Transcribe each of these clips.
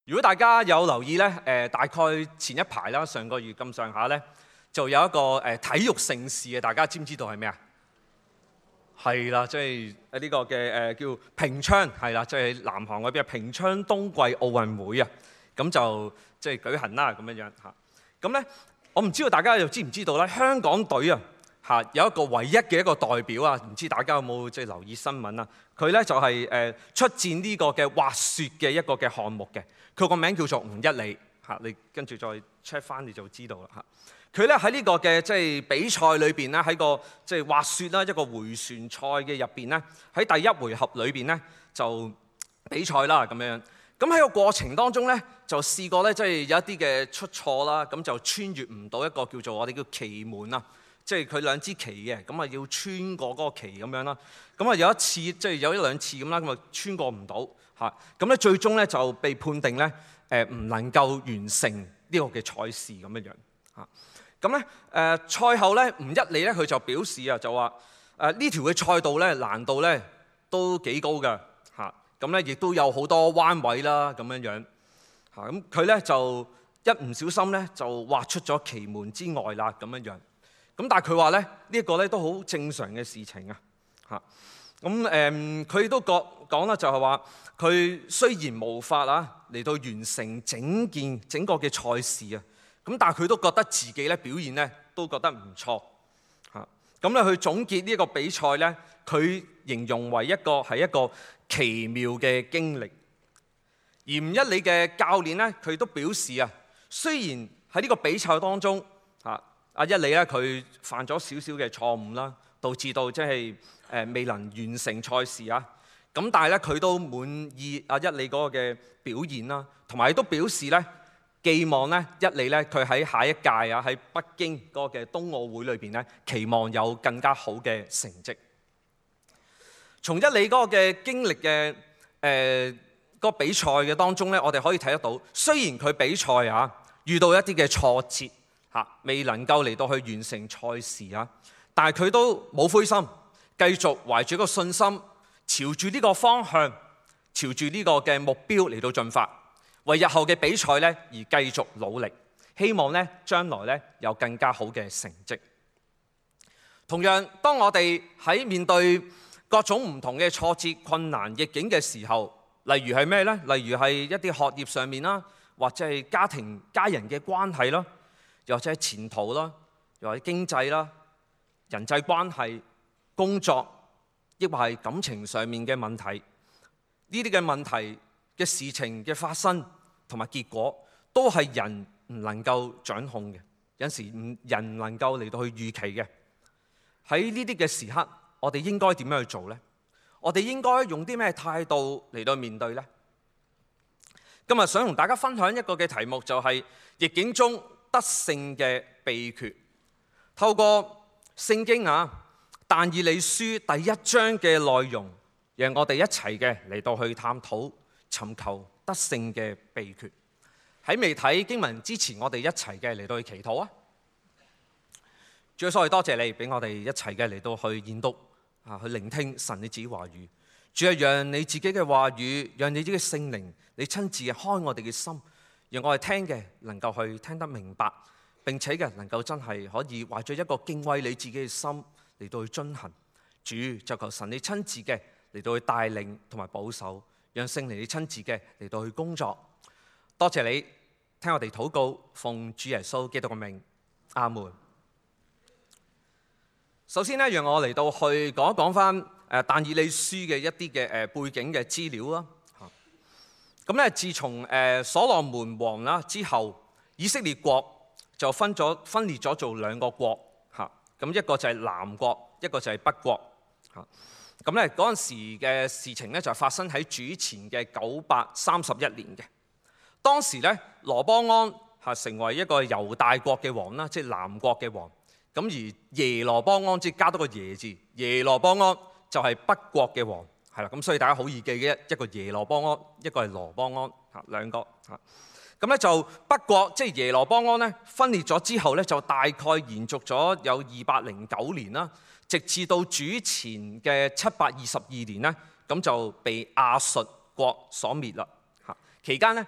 如果大家有留意咧，大概前一排啦，上個月咁上下咧，就有一個體育盛事嘅，大家知唔知道係咩啊？係啦，即係呢個嘅叫平昌，係啦，即係南韓嗰邊嘅平昌冬季奧運會啊，咁就即係舉行啦咁樣樣嚇。咁咧，我唔知道大家又知唔知道咧，香港隊啊嚇有一個唯一嘅一個代表啊，唔知大家有冇即係留意新聞啊？佢咧就係出戰呢個嘅滑雪嘅一個嘅項目嘅。佢個名叫做吳一里嚇，你跟住再 check 翻你就知道啦嚇。佢咧喺呢個嘅即係比賽裏邊咧，喺個即係滑雪啦一個迴旋賽嘅入邊咧，喺第一回合裏邊咧就比賽啦咁樣。咁喺個過程當中咧，就試過咧即係有一啲嘅出錯啦，咁就穿越唔到一個叫做我哋叫旗門啊，即係佢兩支旗嘅，咁啊要穿過嗰個旗咁樣啦。咁啊有一次即係有一兩次咁啦，咁啊穿過唔到。嚇，咁咧最終咧就被判定咧唔能夠完成呢個嘅賽事咁樣樣嚇。咁咧賽後咧吳一里咧佢就表示啊，就話呢條嘅賽道咧難度咧都幾高㗎嚇。咁咧亦都有好多彎位啦咁樣樣嚇。咁佢咧就一唔小心咧就滑出咗旗門之外啦咁樣樣。咁但係佢話咧呢一個咧都好正常嘅事情啊嚇。咁佢都講啦，就係話佢雖然無法嚟到完成整個嘅賽事啊，咁但係佢都覺得自己咧表現咧都覺得唔錯嚇。咁咧佢總結呢一個比賽咧，佢形容為一個奇妙嘅經歷。而吳一里嘅教練咧，佢都表示啊，雖然喺呢個比賽當中阿一里咧佢犯咗少少嘅錯誤啦，導致到即係未能完成賽事啊。咁但係咧，佢都滿意阿一里嗰個嘅表現啦，同埋都表示咧，寄望咧一里咧佢喺下一屆啊喺北京嗰個嘅冬奧會裏邊咧，期望有更加好嘅成績。從一里嗰個嘅經歷嘅嗰個比賽嘅當中咧，我哋可以睇得到，雖然佢比賽遇到一啲嘅挫折未能夠嚟到去完成賽事但係佢都冇灰心，繼續懷住一個信心。朝住呢個方向，朝住呢個嘅目標嚟到進發，為日後嘅比賽咧而繼續努力，希望咧將來咧有更加好嘅成績。同樣，當我哋喺面對各種唔同嘅挫折、困難、逆境嘅時候，例如係咩呢？例如係一啲學業上面啦，或者係家人嘅關係啦，又或者係前途啦，又或者經濟啦、人際關係、工作。亦或係感情上面嘅問題，呢啲嘅問題嘅事情嘅發生同埋結果，都係人唔能夠掌控嘅，有時人唔能夠嚟到去預期嘅。喺呢啲嘅時刻，我哋應該點樣去做呢？我哋應該用啲咩態度嚟到面對呢？今日想同大家分享一個嘅題目，就係逆境中得勝嘅秘訣。透過聖經但以理書第一章嘅內容，讓我哋一齊嘅嚟到去探討、尋求得勝嘅秘訣。喺未睇經文之前，我哋一齊嘅嚟到去祈禱啊！主耶穌，多謝你俾我哋一齊嘅嚟到去研讀去聆聽神你自己話語。主啊，讓你自己嘅話語，讓你自己嘅聖靈，你親自開我哋嘅心，讓我哋聽嘅能夠去聽得明白，並且嘅能夠真係可以懷著一個敬畏你自己嘅心嚟到去遵行。主，就求神你親自嘅嚟到去帶領同埋保守，讓聖靈你親自嘅嚟到去工作。多謝你聽我哋禱告，奉主耶穌基督嘅名，阿門。首先呢，讓我嚟到去講一講翻但以理書嘅一啲嘅背景嘅資料啦。咁咧，自從所羅門王啦之後，以色列國就分裂咗做兩個國。咁一個就係南國，一個就係北國。咁咧嗰陣時嘅事情咧就發生喺主前嘅931年嘅。當時咧羅波安成為一個猶大國嘅王啦，即係南國嘅王。咁而耶羅波安即係加多個耶字，耶羅波安就係北國嘅王，係啦。咁所以大家好易記嘅一個耶羅波安，一個係羅波安，兩個。咁咧就北國即係耶羅波安咧分裂咗之後咧，就大概延續咗有209年啦，直至到主前嘅722年咧，咁就被亞述國所滅啦。期間咧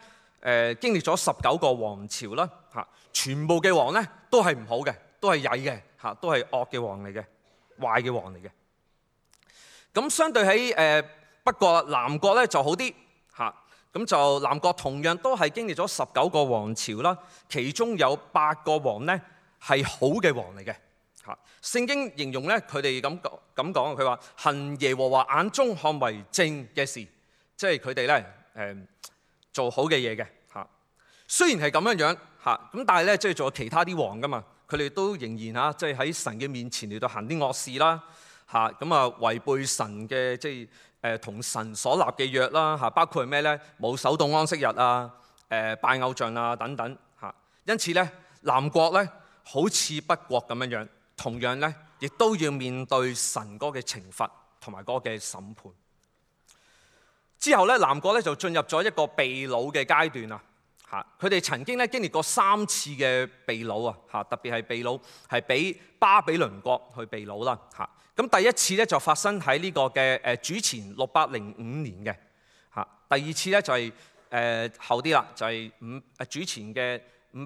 經歷咗19個王朝啦嚇，全部嘅王咧都係唔好嘅，都係曳嘅嚇，都係惡嘅王嚟嘅，壞嘅王嚟嘅。咁相對喺北國南國咧就好啲嚇，咁就南國同樣都係經歷咗19個王朝啦，其中有8個王咧係好嘅王嚟嘅嚇。聖經形容咧佢哋咁講，佢話行耶和華眼中看為正嘅事，即係佢哋咧做好嘅嘢嘅嚇。雖然係咁樣嚇，咁但係咧即係仲有其他啲王噶嘛，佢哋都仍然嚇即係喺神嘅面前嚟到行啲惡事啦嚇，咁啊違背神嘅即係同神所立嘅約啦嚇，包括係咩咧？冇守到安息日啊，拜偶像啊等等嚇。因此咧，南國咧好似北國咁樣，同樣咧亦都要面對神嗰嘅懲罰同埋嗰嘅審判。之後咧，南國咧就進入咗一個被擄嘅階段啦嚇。佢哋曾經咧經歷過3次嘅被擄啊嚇，特別係被擄係俾巴比倫國去被擄啦嚇。咁第一次咧就發生喺呢個嘅主前605年嘅嚇，第二次咧就係後啲啦，就係主前嘅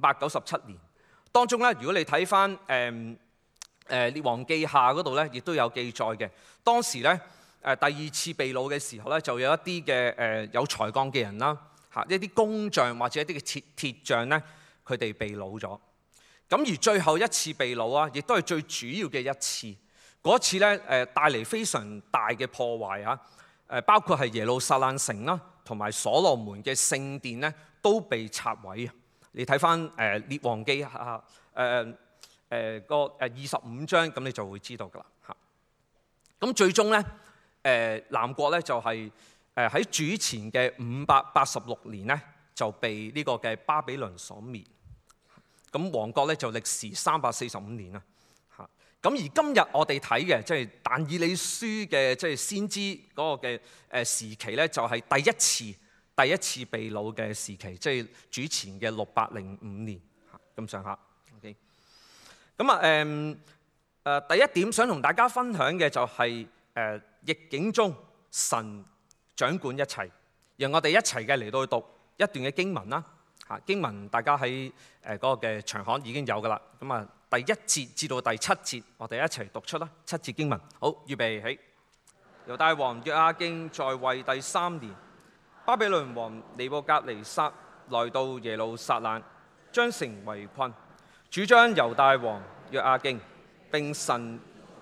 597年。當中咧，如果你睇翻列王記下嗰度咧，亦都有記載嘅。當時咧第二次被擄嘅時候咧，就有一啲嘅有才幹嘅人啦嚇，一啲工匠或者一啲嘅鐵匠咧，佢哋被擄咗。咁而最後一次被擄啊，亦都係最主要嘅一次。嗰次咧帶嚟非常大嘅破壞嚇，包括係耶路撒冷城啦，同埋所羅門嘅聖殿咧都被拆毀啊！你睇翻列王記下個25章，咁你就會知道噶啦嚇。咁最終咧南國咧就係喺主前嘅586年咧就被呢個嘅巴比倫所滅。咁王國咧就歷時345年啦。咁而今日我哋睇嘅即係但以理書嘅即係先知嗰個嘅時期咧，就係第一次被擄嘅時期，即係主前嘅605年咁上下。OK， 咁第一點想同大家分享嘅就係逆境中神掌管一切，讓我哋一齊嘅嚟到去讀一段嘅經文啦。經文大家喺嗰個嘅長刊已經有噶啦。咁啊。第1節至到第7節，我哋一齊讀出啦。7節經文，好，預備起。猶大王約雅敬在位第3年，巴比倫王尼布甲尼撒來到耶路撒冷，將城圍困，主將猶大王約雅敬並神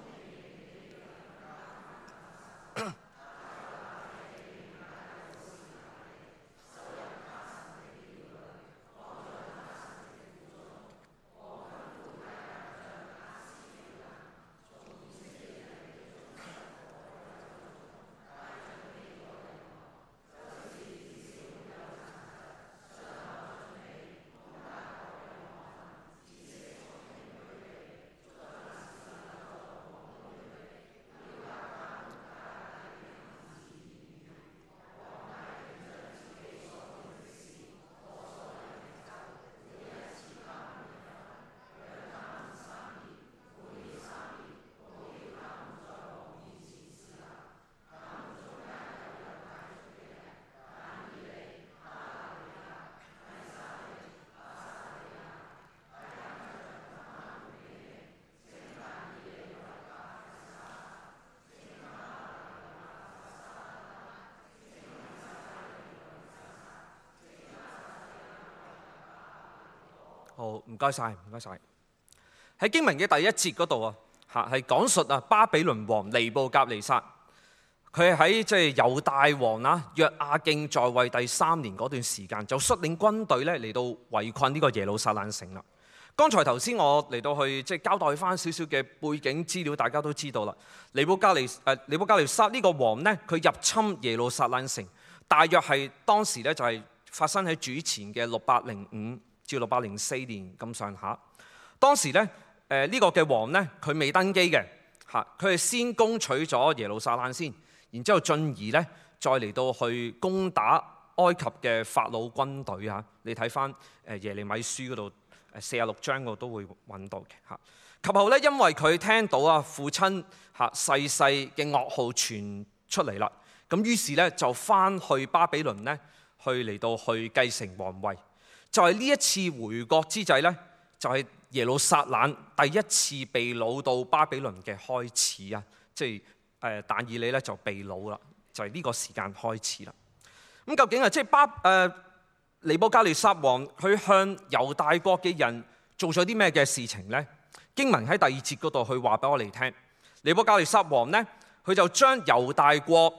好，唔該晒，唔該晒。喺經文嘅第1節嗰度啊，係講述巴比倫王尼布甲尼撒，佢喺即係猶大王約雅敬在位第3年嗰段時間，就率領軍隊咧嚟到圍困呢個耶路撒冷城啦。剛才頭先我嚟到去即係交代翻少少嘅背景資料，大家都知道啦。尼布甲尼撒呢個王呢，佢入侵耶路撒冷城，大約係當時咧就係發生喺主前嘅605至604年咁上下。當時咧呢個嘅王呢，佢未登基嘅嚇，佢係先攻取咗耶路撒冷先，然之後進而咧再嚟到去攻打埃及嘅法老軍隊嚇。你睇翻耶利米書嗰度46章我都會揾到嘅嚇。及後咧，因為佢聽到父親逝世嘅噩耗傳出嚟啦，咁於是咧就翻去巴比倫咧嚟到去繼承皇位。就係呢一次回國之際呢，就係耶路撒冷第一次被擄到巴比倫嘅開始啊！即係但以理咧就被擄啦，就係呢個時間開始啦。咁究竟即係尼布甲尼撒王去向猶大國嘅人做咗啲咩嘅事情呢？經文喺第2節嗰度去話俾我哋聽，尼布甲尼撒王呢，佢就將猶大國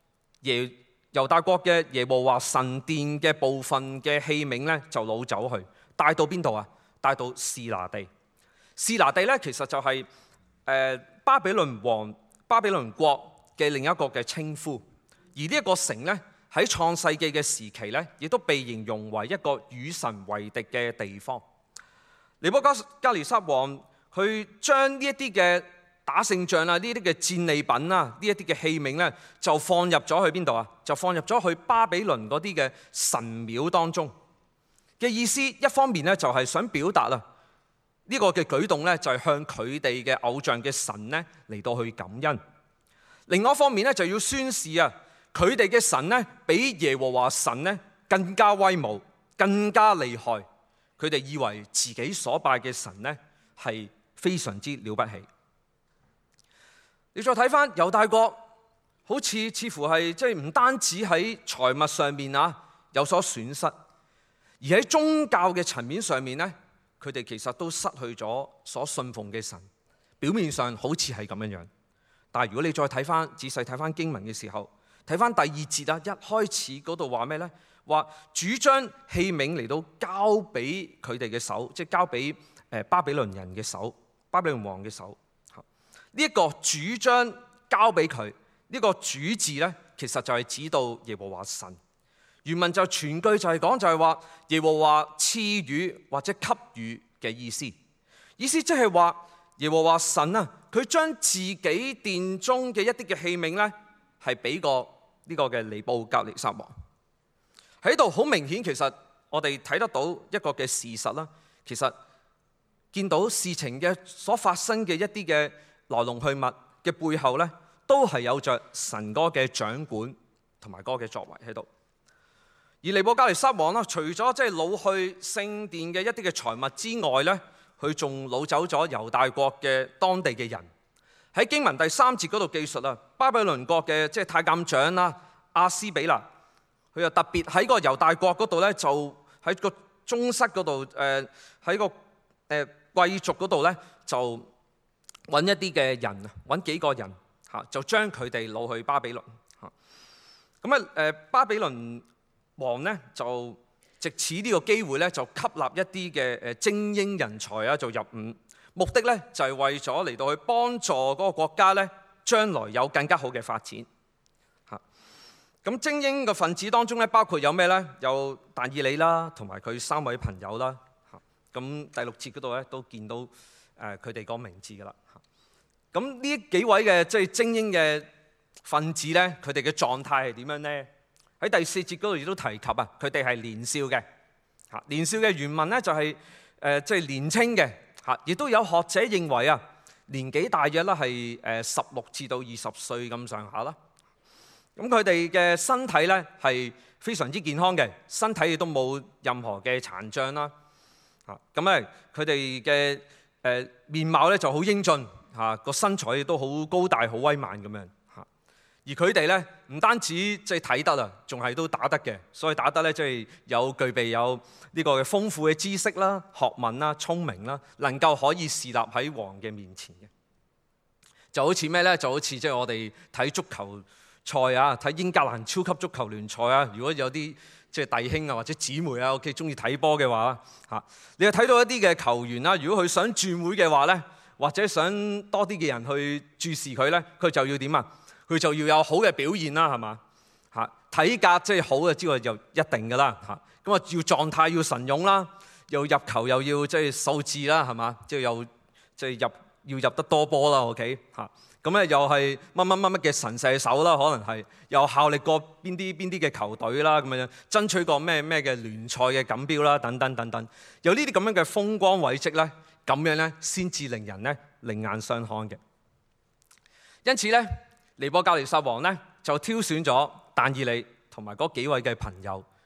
嘅耶和華神殿嘅部分嘅器皿咧，就攞走去，帶到邊度啊？帶到示拿地。示拿地咧，其實就係巴比倫國嘅另一個嘅稱呼。而呢一個城咧，喺創世記嘅時期咧，亦都被形容為一個與神為敵嘅地方。尼布甲尼撒王去將呢一啲嘅打勝仗啊，呢啲嘅戰利品啊，呢一啲嘅器皿咧，就放入咗去邊度啊？就放入咗去巴比倫嗰啲嘅神廟當中嘅意思。一方面咧，就係想表達啊，呢個嘅舉動咧，就係向佢哋嘅偶像嘅神咧嚟到去感恩。另外一方面咧，就要宣示啊，佢哋嘅神咧比耶和華神咧更加威武、更加厲害。佢哋以為自己所拜嘅神咧係非常之了不起。你再睇翻猶大國，好似乎係即係唔單止喺財物上面啊有所損失，而喺宗教嘅層面上面咧，佢哋其實都失去咗所信奉嘅神。表面上好似係咁樣樣，但係如果你再睇翻仔細睇翻經文嘅時候，睇翻第2節啊，一開始嗰度話咩咧？話主將器皿嚟到交俾佢哋嘅手，即係交俾巴比倫人嘅手，巴比倫王嘅手。呢一個主將交俾佢，呢個主字咧，其實就係指到耶和華神。原文就全句就係講，就係話耶和華賜予或者給予嘅意思。意思即係話耶和華神啊，佢將自己殿中嘅一啲嘅器皿咧，係俾過呢個嘅尼布甲尼撒王。喺度好明顯，其實我哋睇得到一個嘅事實啦。其實見到事情嘅所發生嘅一啲嘅來龍去脈嘅背後咧，都係有着神哥嘅掌管同埋哥嘅作為喺度。而尼布甲尼撒王啦，除咗即係擄去聖殿嘅一啲嘅財物之外咧，佢仲擄走咗猶大國嘅當地嘅人。喺經文第3節嗰度記述啦，巴比倫國嘅即係太監長啦，亞斯比拿，佢又特別喺個猶大國嗰度咧，就喺個宗室嗰度，喺個貴族嗰度咧，就揾一啲嘅人，揾幾個人嚇，就將佢哋擄去巴比倫嚇。咁巴比倫王咧就藉此呢個機會咧，就吸納一啲嘅精英人才啊，就入伍。目的咧就係為咗嚟到去幫助嗰個國家咧，將來有更加好嘅發展嚇。咁精英嘅分子當中咧，包括有咩咧？有但以理啦，同埋佢3位朋友啦嚇。咁第6節嗰度咧都見到佢哋個名字噶啦。咁呢幾位嘅即係精英嘅分子咧，佢哋嘅狀態係點樣咧？喺第4節嗰度亦都提及啊，佢哋係年少嘅嚇。年少嘅原文咧就係即係年青嘅嚇，亦都有學者認為啊，年紀大約啦係16至到20歲咁上下啦。咁佢哋嘅身體咧係非常之健康嘅，身體亦都冇任何嘅殘障啦嚇。咁咧佢哋嘅面貌咧就好英俊嚇，個身材亦都好高大、好威猛咁樣嚇。而佢哋咧唔單止即係睇得啊，仲係都打得嘅。所以打得咧即係具備有呢個嘅豐富嘅知識啦、學問啦、聰明啦，能夠可以侍立喺王嘅面前嘅。就好似咩咧？就好似即係我哋睇足球賽啊，睇英格蘭超級足球聯賽啊。如果有啲即係弟兄啊或者姊妹啊，屋企中意睇波嘅話嚇，你又睇到一啲嘅球員啦。如果佢想轉會嘅話咧，或者想多啲嘅人去注視佢咧，佢就要點啊？佢就要有好嘅表現啦，係嘛嚇？體格即係好嘅之外，就一定㗎啦嚇。咁啊，要狀態要神勇啦，又入球又要即係數字啦，係嘛？即係又即係要入得多波啦，OK 嚇。咁咧又係乜嘅神射手啦，可能係又效力過邊啲嘅球隊啦，咁樣爭取過咩嘅聯賽嘅錦標啦，等等等等，有呢啲咁樣嘅風光偉績咧，咁樣咧先至令人咧另眼相看嘅。因此咧，尼布甲尼撒王咧就挑選咗但以理同埋嗰幾位嘅朋友，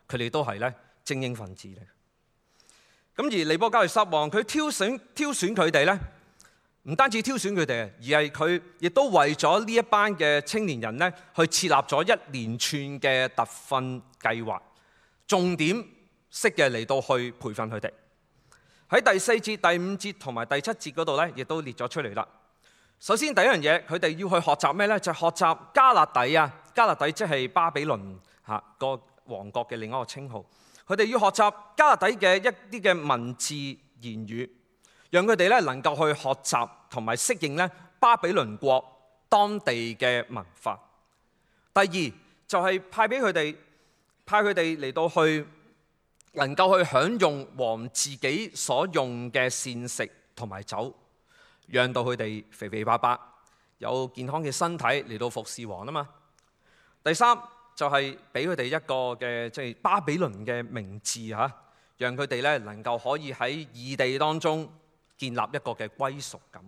佢哋都係咧精英分子嚟。咁而尼布甲尼撒王佢挑選佢哋咧，唔單止挑選佢哋，而係佢亦都為咗呢一班嘅青年人咧，去設立咗一連串嘅特訓計劃，重點式嘅嚟到去培訓佢哋。喺第4節、第5節同埋第7節嗰度咧，亦都列咗出嚟啦。首先第一樣嘢，佢哋要去學習咩咧？就係學習迦勒底啊！迦勒底即係巴比倫個王國嘅另一個稱號。佢哋要學習迦勒底嘅一啲嘅文字言語，讓佢哋咧能夠去學習同埋適應咧巴比倫國當地嘅文化。第二就係派佢哋嚟到去能夠去享用王自己所用嘅膳食同埋酒，讓到佢哋肥肥白白有健康嘅身體嚟到服侍王啊嘛。第三就係俾佢哋一個嘅即係巴比倫嘅名字嚇，讓佢哋咧能夠可以喺異地當中建立一個嘅歸屬感。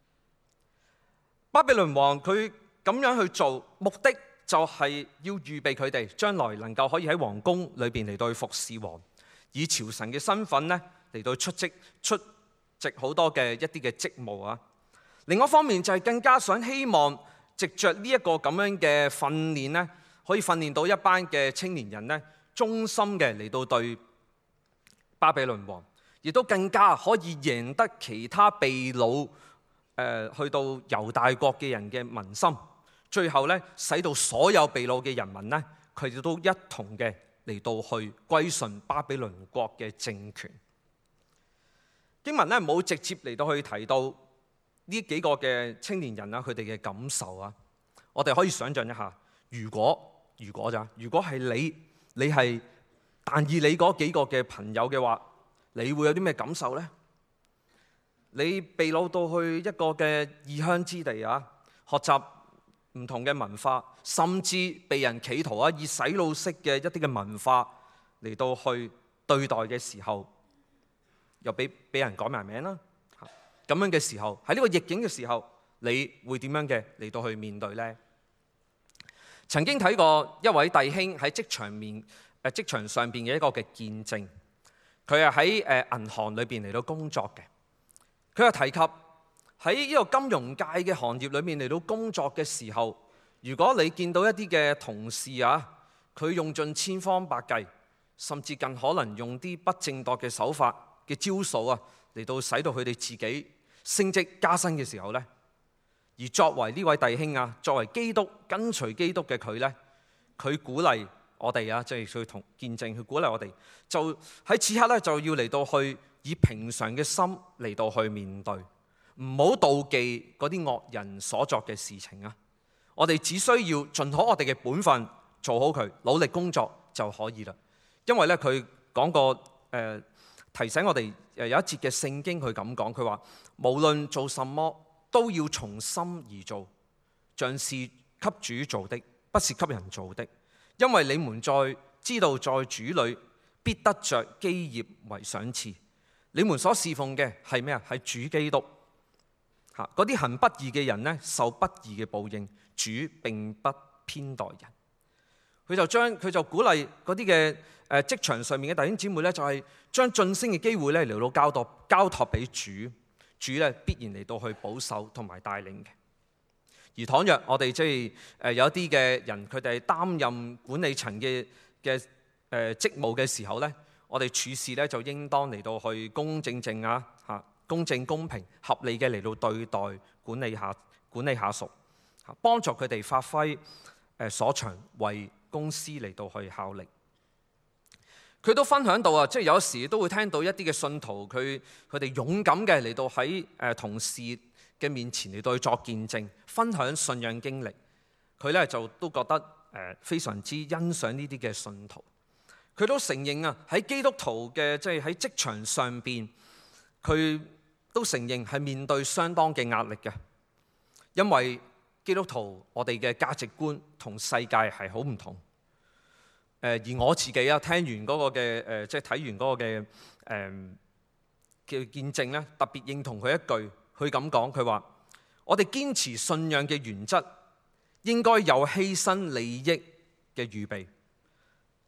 巴比倫王佢咁樣去做，目的就係要預備佢哋將來能夠可以喺皇宮裏邊嚟到去服侍王，以朝臣嘅身份咧嚟到出席好多嘅一啲嘅職務啊。另一方面就係更加想希望藉着呢一個咁樣嘅訓練咧，可以訓練到一班嘅青年人咧，忠心嘅嚟到對巴比倫王，亦都更加可以贏得其他被擄去到猶大國嘅人嘅民心，最後咧使到所有被擄嘅人民咧，佢哋都一同嘅嚟到去歸順巴比倫國嘅政權。經文咧冇直接嚟到去提到呢幾個嘅青年人啊，佢哋嘅感受啊，我哋可以想象一下，如果係你係但以理嗰幾個嘅朋友嘅話，你會有啲咩感受呢？你被擄到去一個嘅異鄉之地啊，學習唔同嘅文化，甚至被人企圖以洗腦式嘅一啲嘅文化嚟到去對待嘅時候，又俾人改埋名啦。咁樣嘅時候，喺呢個逆境嘅時候，你會點樣嘅嚟到去面對呢？曾經睇過一位弟兄喺職場上邊嘅一個嘅見證，佢係喺銀行裏邊嚟到工作嘅。佢又提及喺呢個金融界嘅行業裏面嚟到工作嘅時候，如果你見到一啲嘅同事啊，佢用盡千方百計，甚至更可能用啲不正當嘅手法嘅招數啊，嚟到使到佢哋自己升職加薪嘅時候呢，而作為呢位弟兄啊，作為基督跟隨基督嘅佢呢，佢鼓勵我哋啊，即係佢同見證，佢鼓勵我哋，就喺此刻呢，就要嚟到去以平常嘅心嚟到去面對，唔好妒忌嗰啲惡人所作嘅事情啊！我哋只需要盡好我哋嘅本分，做好佢，努力工作就可以啦。因為咧，佢講過提醒我哋有一節嘅聖經，佢咁講，佢話無論做什麼都要從心而做，像是給主做的，不是給人做的。因為你們知道在主裏必得着基業為賞賜。你們所侍奉嘅係咩啊？係主基督。嗰啲行不義嘅人呢，受不義嘅報應。主並不偏待人。佢就鼓勵嗰啲嘅職場上面嘅弟兄姊妹呢，就係將晉升嘅機會呢嚟到交託俾主。主呢必然嚟到去保守同埋帶領嘅。而倘若我哋即係有一啲嘅人，佢哋係擔任管理層嘅職務嘅時候呢，我哋處事咧就應當嚟到去公正公正公平合理嘅嚟到對待管理下屬，幫助佢哋發揮所長，為公司嚟到去效力。佢都分享到啊，即係有時都會聽到一啲嘅信徒，佢哋勇敢嘅嚟到喺同事嘅面前嚟到去作見證，分享信仰經歷。佢咧就都覺得非常之欣賞呢啲嘅信徒。佢都承認啊，喺基督徒嘅即係喺職場上邊，佢都承認係面對相當嘅壓力嘅，因為基督徒我哋嘅價值觀同世界係好唔同。而我自己啊，聽完嗰個嘅即係睇完嗰個嘅嘅見證咧，特別認同佢一句，佢咁講，佢話：我哋堅持信仰嘅原則，應該有犧牲利益嘅預備。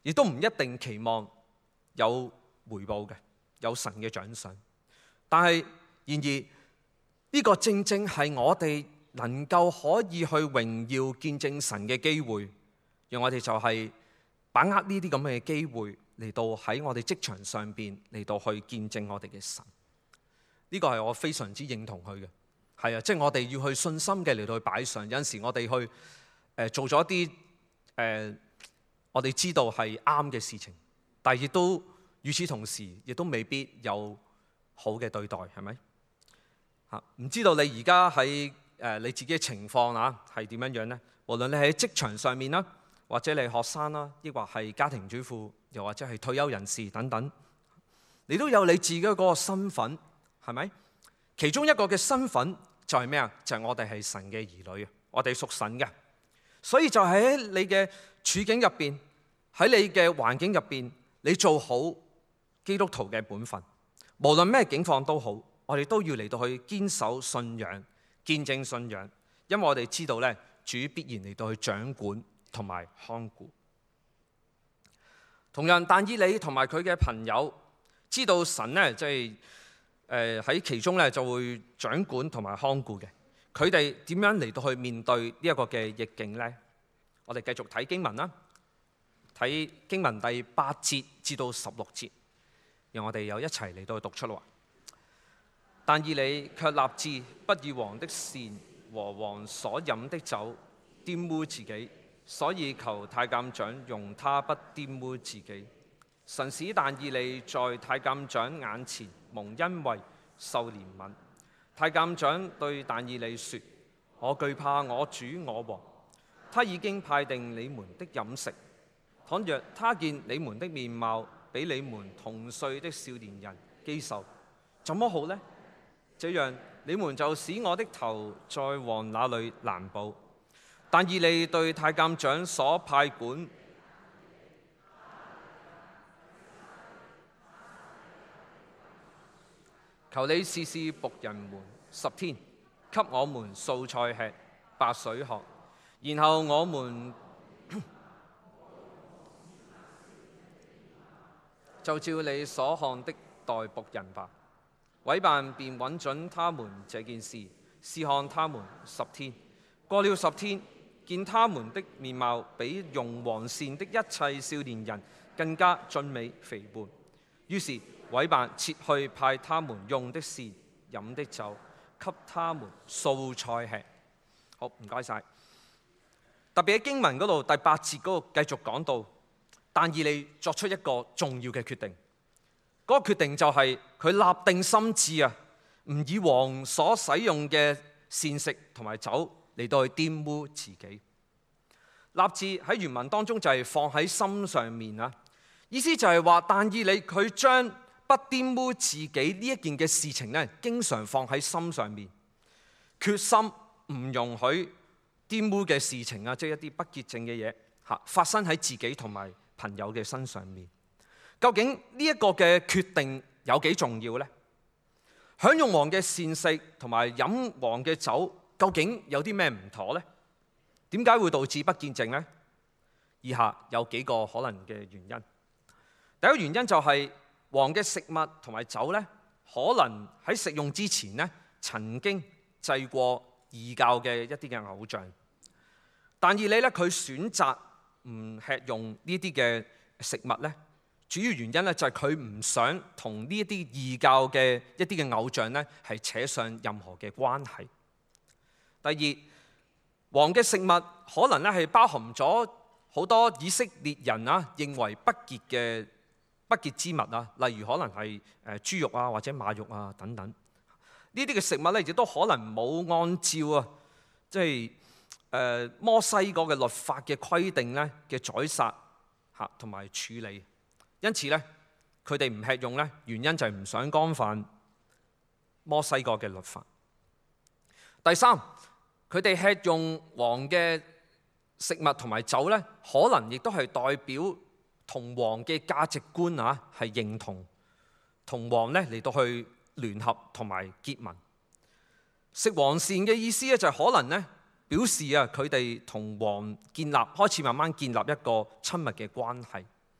亦都唔一定期望有回報嘅，有神嘅獎賞。但係然而呢個正正係我哋能夠可以去榮耀見證神嘅機會，讓我哋就係把握呢啲咁嘅機會嚟到喺我哋職場上邊嚟到去見證我哋嘅神。呢個係我非常之認同佢嘅。係啊，即係我哋要去信心嘅嚟到去擺上。有陣時我哋去做咗一啲我哋知道係啱嘅事情，但係亦都與此同時，亦都未必有好嘅對待，係咪？唔知道你而家喺你自己嘅情況係點樣樣呢？無論你喺職場上面啦，或者你係學生啦，抑或係家庭主婦，又或者係退休人士等等，你都有你自己嗰個身份，係咪？其中一個嘅身份就係咩啊？就係我哋係神嘅兒女，我哋屬神嘅，所以就喺你嘅處境入邊，喺你嘅環境入邊，你做好基督徒嘅本分，無論咩境況都好，我哋都要嚟到去堅守信仰、見證信仰，因為我哋知道咧，主必然嚟到去掌管同埋看顧。同樣，但以理同埋佢嘅朋友知道神咧，即係喺其中咧就會掌管同埋看顧嘅。佢哋點樣嚟到去面對呢一個嘅逆境呢？我哋繼續睇經文啦，睇經文第8節至到16節，讓我哋又一齊嚟到去讀出啦。但以理卻立志不以王的膳和王所飲的酒玷污自己，所以求太監長容他不玷污自己。神使但以理在太監長眼前蒙恩惠，受憐憫。太監長對但以理說：我懼怕我主我王，他已經派定你們的飲食。倘若他見你們的面貌比你們同歲的少年人肌瘦，怎麼好呢？這樣你們就使我的頭在王那裏難保。但以理對太監長所派管求你試試僕人們10天，給我們素菜吃，白水喝，然後我們就照你所看的待僕人吧。委辦便允准他們這件事，試看他們10天。過了10天，見他們的面貌比用王膳的一切少年人更加俊美肥胖，於是委辦撤去派他們用的膳、飲的酒，給他們素菜吃。好，唔該晒。特別喺經文嗰度第8節嗰度繼續講到，但以理作出一個重要嘅決定。嗰個決定就係佢立定心志啊，唔以王所使用嘅膳食同埋酒嚟到去玷污自己。立志喺原文當中就係放喺心上面啊，意思就係話但以理佢將不玷污自己呢一件嘅事情咧，經常放喺心上面，決心唔容許玷污嘅事情啊，即係一啲不潔淨嘅嘢發生喺自己同埋朋友嘅身上面。究竟呢一個嘅決定有幾重要呢？享用王嘅膳食同埋飲王嘅酒，究竟有啲咩唔妥呢？點解會導致不潔淨呢？以下有幾個可能嘅原因。第一個原因就係王嘅食物同埋酒咧，可能喺食用之前咧，曾經祭過異教嘅一啲嘅偶像。但以理咧，佢選擇唔吃用呢啲嘅食物咧，主要原因咧就係佢唔想同呢一啲異教嘅一啲嘅偶像咧係扯上任何嘅關係。第二，王嘅食物可能咧係包含咗好多以色列人認為不潔之物啊，例如可能係豬肉啊或者馬肉啊等等。呢啲嘅食物咧亦都可能冇按照即係摩西嗰嘅律法嘅規定咧嘅宰殺同埋處理。因此咧，佢哋唔吃用咧，原因就係唔想干犯摩西嗰嘅律法。第三，佢哋吃用王嘅食物同埋酒咧，可能亦都係代表同王嘅價值觀係認同，同王咧嚟到去聯合同埋結盟。食王膳嘅意思咧就係可能咧表示佢哋同王開始慢慢建立一個親密嘅關係。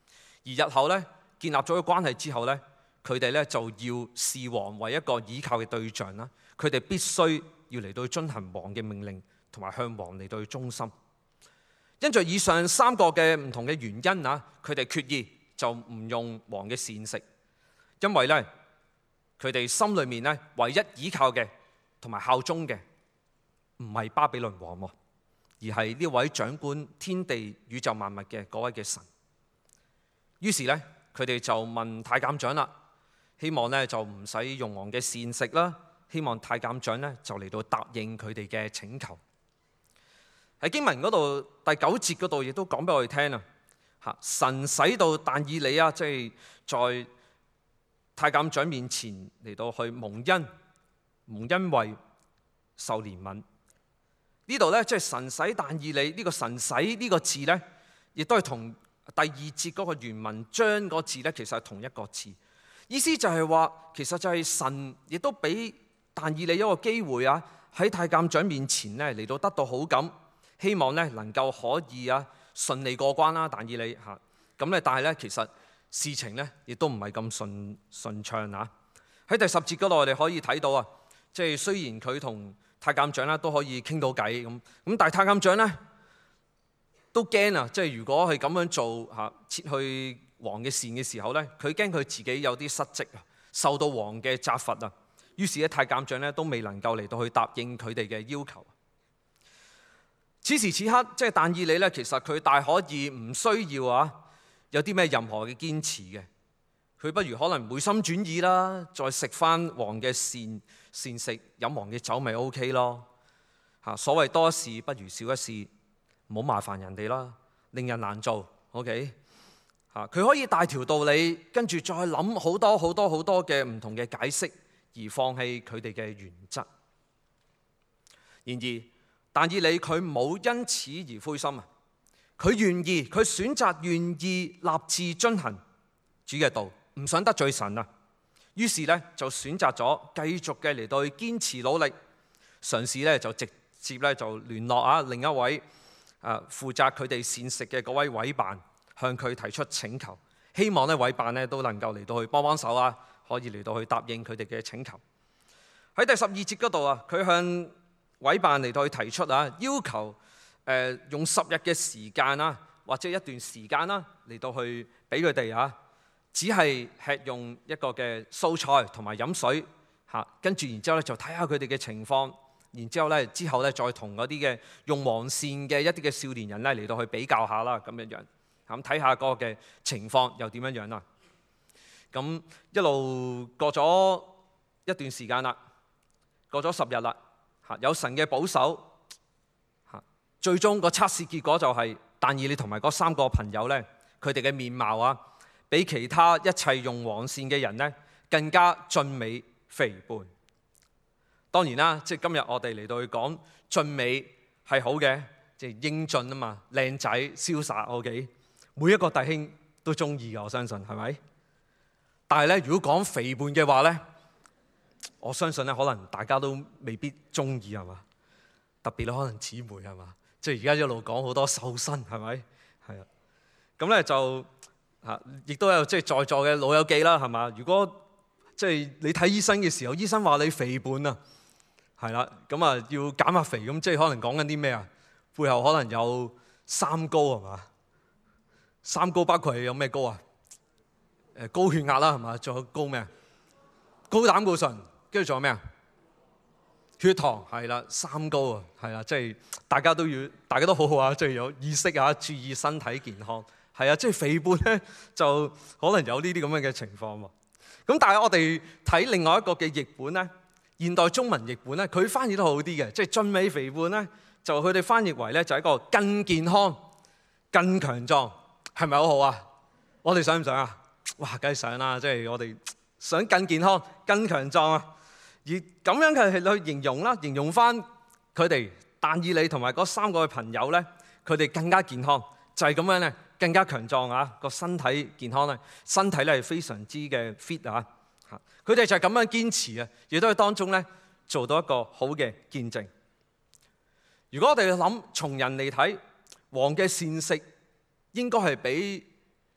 而日後咧建立咗個關係之後咧，佢哋咧就要視王為一個倚靠嘅對象啦。佢哋必須要嚟到遵行王嘅命令，同埋向王嚟到去忠心。因着以上3個嘅唔同嘅原因啊，佢哋決意就唔用王嘅膳食，因為咧佢哋心裏面咧唯一倚靠嘅同埋效忠嘅唔係巴比倫王，而係呢位掌管天地宇宙萬物嘅嗰位嘅神。於是咧佢哋就問太監長啦，希望咧就唔使用王嘅膳食啦，希望太監長咧就嚟到答應佢哋嘅請求。喺經文嗰度第9節嗰度亦都講俾我哋聽啊，神使到但以理啊，即係在太監長面前嚟到去蒙恩惠受憐憫。呢度咧即係神使但以理，呢個神使呢個字咧，亦都係同第2節嗰個原文將嗰個字咧，其實係同一個字。意思就係話，其實就係神亦都俾但以理一個機會啊，喺太監長面前咧嚟到得到好感。希望咧能夠可以順利過關啦，但以理嚇咁咧，但係咧其實事情咧亦都唔係咁順暢啊。喺第10節嗰度，我哋可以睇到啊，即係雖然佢同太監長咧都可以傾到偈咁，但係太監長咧都驚啊！即係如果係咁樣做嚇，撤去王嘅膳嘅時候咧，佢驚佢自己有啲失職啊，受到王嘅責罰啊。於是咧，太監長咧都未能夠嚟到去答應佢哋嘅要求。此時此刻，即係但以理咧，其實佢大可以唔需要有啲咩任何嘅堅持嘅，佢不如可能回心轉意啦，再食翻王嘅膳食，飲王嘅酒咪 OK 咯。所謂多一事不如少一事，唔好麻煩人哋啦，令人難做。OK，佢可以大條道理，跟住再諗好多嘅唔同嘅解釋，而放棄佢哋嘅原則。然而，但以理佢冇因此而灰心啊！佢選擇願意立志遵行主嘅道，唔想得罪神啊！於是咧就選擇咗繼續嘅嚟到去堅持努力，嘗試咧就直接咧就聯絡另一位負責佢哋膳食嘅嗰位委辦，向佢提出請求，希望咧委辦咧都能夠嚟到去幫手啊，可以嚟到去答應佢哋嘅請求。喺第12節嗰度啊，佢向委辦嚟到去提出要求用10日嘅時間啦，或者一段時間啦，嚟到去俾佢哋只係吃用一個嘅素菜同埋飲水跟住然之後咧就睇下佢哋嘅情況，然之後咧再同嗰啲嘅用王膳嘅一啲嘅少年人咧嚟到去比較下啦，咁樣咁睇下嗰個嘅情況又點樣啦。咁一路過咗一段時間啦，過咗10日啦。有神嘅保守，最終個測試結果就係但以理同埋嗰3個朋友咧，佢哋嘅面貌比其他一切用王膳嘅人咧更加俊美肥胖。當然啦，即係今日我哋嚟到去講俊美係好嘅，即係英俊啊嘛，靚仔瀟灑 OK， 每一個弟兄都中意嘅，我相信係咪？但係咧，如果講肥胖嘅話咧，我相信咧，可能大家都未必中意係嘛？特別咧，可能姊妹係嘛？即係而家一路講好多瘦身係咪？係啊，咁咧就亦都有即係在座嘅老友記啦，係嘛？如果即係你睇醫生嘅時候，醫生話你肥胖啊，係啦，咁要減下肥，咁即係可能講緊啲咩啊？背後可能有三高係嘛？三高包括係有咩高啊？高血壓啦係嘛？仲有高咩啊？高膽固醇。跟住仲有咩啊？血糖係啦，三高啊，係啦，即係大家都好好啊，即係有意識注意身體健康。係啊，即係肥胖咧，就可能有呢啲咁樣嘅情況喎。咁但係我哋睇另外一個嘅譯本咧，現代中文譯本咧，佢翻譯得好啲嘅，即係俊美肥胖咧，就佢哋翻譯為咧就係一個更健康、更強壯，係咪好好啊？我哋想唔想啊？哇，梗係想啦，即係我哋想更健康、更強壯啊！而咁樣嘅係去形容啦，形容翻佢哋但以理同埋嗰3個嘅朋友咧，佢哋更加健康，就係咁樣咧，更加強壯啊！個身體健康咧，身體咧係非常之嘅 fit 啊！佢哋就係咁樣堅持啊，亦都喺當中咧做到一個好嘅見證。如果我哋諗從人嚟睇，王嘅膳食應該係比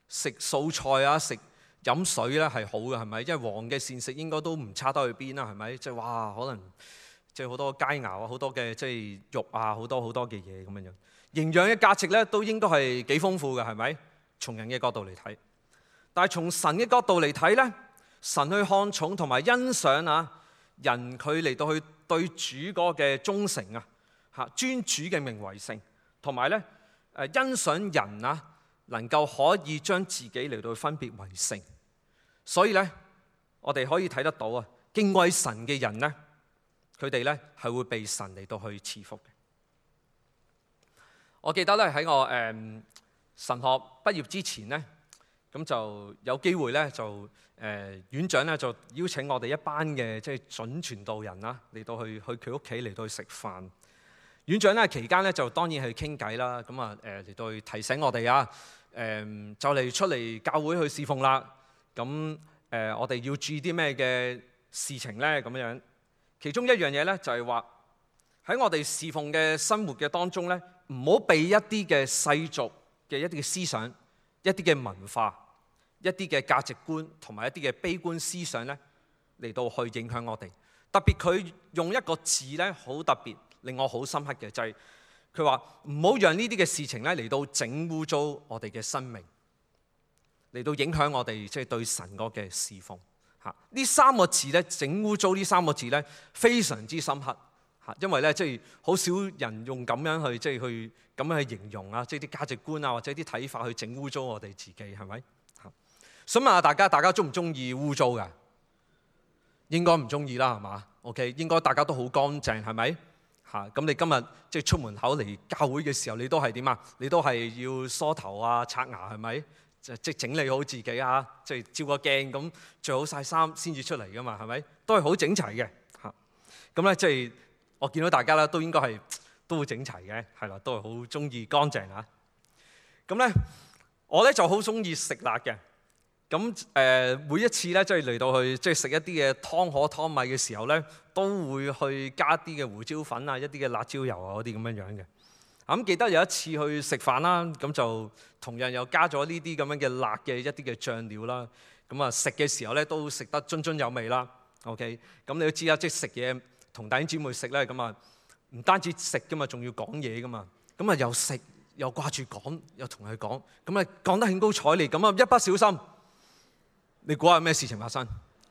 食素菜啊，飲水咧係好嘅，係咪？因為黃嘅膳食應該都唔差得去邊啦，係咪？即係哇，可能即係好多佳肴啊，好多嘅即係肉啊，好多嘅嘢咁樣樣。營養嘅價值咧都應該係幾豐富嘅，係咪？從人嘅角度嚟睇，但係從神嘅角度嚟睇咧，神去看重同埋欣賞啊人佢嚟到去對主嗰個嘅忠誠啊，尊主嘅名為聖，同埋咧欣賞人啊能夠可以將自己嚟到分別為聖。所以咧，我哋可以睇得到啊，敬畏神嘅人咧，佢哋咧係會被神嚟到去賜福嘅。我記得咧喺我神學畢業之前咧，咁就有機會咧就院長咧就邀請我哋一班嘅即係準傳道人啦嚟到去佢屋企嚟到去食飯。院長咧期間咧就當然係傾偈啦，咁啊嚟到去提醒我哋啊，就嚟出嚟教會去侍奉啦。咁我哋要注意啲咩嘅事情咧？咁樣，其中一樣嘢咧就係話喺我哋侍奉嘅生活嘅當中咧，唔好被一啲嘅世俗嘅一啲嘅思想、一啲嘅文化、一啲嘅價值觀同埋一啲嘅悲觀思想咧嚟到去影響我哋。特別佢用一個字咧好特別，令我好深刻嘅就係佢話唔好讓呢啲嘅事情咧嚟到整污糟我哋嘅生命。嚟到影響我哋即係對神嗰嘅侍奉嚇，呢三個字咧，整污糟呢三個字咧，非常之深刻嚇，因為咧即係好少人用咁樣去即係去咁樣去形容啊，即係啲價值觀啊或者啲睇法去整污糟我哋自己係咪嚇？想問下大家中唔中意污糟㗎？應該唔中意啦係嘛 ？OK， 應該大家都好乾淨係咪嚇？咁你今日即係出門口嚟教會嘅時候，你都係點啊？你都係要梳頭啊、刷牙係咪？即係整理好自己啊！即係照個鏡咁，著好晒衫先至出嚟噶嘛，係咪？都係好整齊嘅嚇。咁咧即係我見到大家咧都應該係都會整齊嘅，係啦，都係好中意乾淨啊。咁咧我咧就好中意食辣嘅。咁每一次咧即係嚟到去即係食一啲嘅湯河湯米嘅時候咧，都會去加啲嘅胡椒粉啊、一啲嘅辣椒油啊嗰啲咁樣樣嘅。咁記得有一次去食飯啦，咁就同樣又加咗呢啲咁樣嘅辣嘅一啲嘅醬料啦。咁啊食嘅時候咧都食得津津有味啦。OK，咁你都知啦，即係食嘢同弟兄姊妹食咧，咁啊唔單止食噶嘛，仲要講嘢噶嘛。咁啊又食又掛住講，又同佢講，咁啊講得興高采烈，咁啊一不小心，你估下有咩事情發生？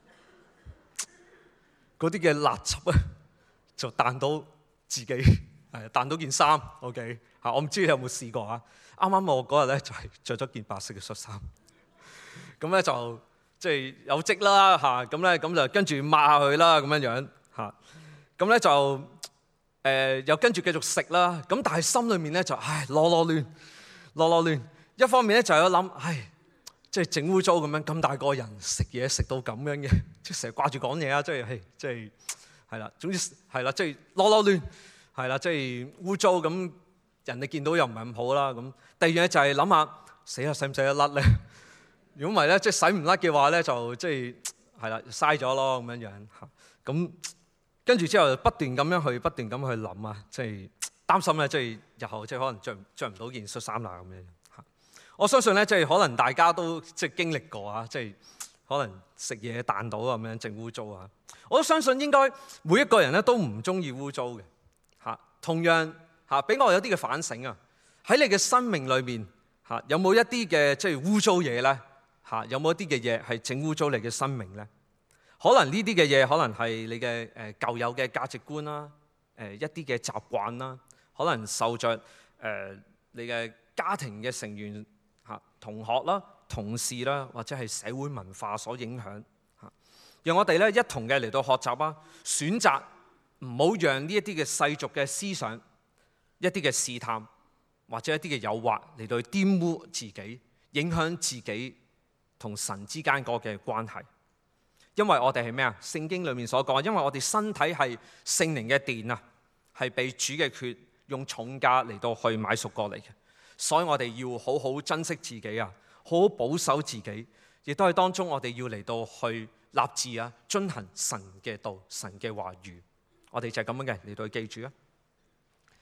嗰啲嘅辣汁啊就彈到自己。彈到件衫 ，OK 嚇，我唔知你有冇試過啊？啱啱我嗰日咧就係着咗件白色嘅恤衫，咁咧就即係有漬啦嚇，咁咧咁就跟住抹下佢啦咁樣樣嚇，咁咧就又跟住繼續食啦，咁但係心裏面咧就囉攣，一方面咧就有諗，即係整污糟咁樣，咁大個人食嘢食到咁樣嘅，即係成日掛住講嘢啊，即係係啦，總之係啦，即係囉攣。係啦，即係污糟咁，人哋見到又唔係咁好啦。咁第二樣嘢就係諗下，死啦，使唔使得甩咧？如果唔係咧，即係洗唔甩嘅話咧，就即係係啦，嘥咗咯咁樣樣嚇。咁跟住之後不斷咁去諗啊，即係擔心咧，即係日後即係可能着唔到件恤衫啦咁樣嚇。我相信咧，即係可能大家都即係經歷過啊，即係可能食嘢彈到咁樣整污糟啊。我都相信應該每一個人咧都唔中意污糟嘅。同樣嚇，俾我有啲嘅反省啊！喺你嘅生命裏面嚇，有冇一啲嘅即係污糟嘢咧？嚇，有冇一啲嘅嘢係整污糟你嘅生命咧？可能呢啲嘅嘢，可能係你嘅舊有嘅價值觀啦，一啲嘅習慣啦，可能受着你嘅家庭嘅成員嚇、同學啦、同事啦，或者係社會文化所影響嚇，讓我哋咧一同嘅嚟到學習啊，選擇。唔好讓呢一啲嘅世俗嘅思想、一啲嘅試探或者一啲嘅誘惑嚟到去玷污自己，影響自己同神之間嗰嘅關係。因為我哋係咩啊？聖經裡面所講，因為我哋身體係聖靈嘅殿啊，係被主嘅血用重價嚟到去買贖過嚟嘅，所以我哋要好好珍惜自己啊，好好保守自己，亦都係當中我哋要嚟到去立志啊，遵行神嘅道、神嘅話語。我哋就係咁樣嘅嚟到去記住啊！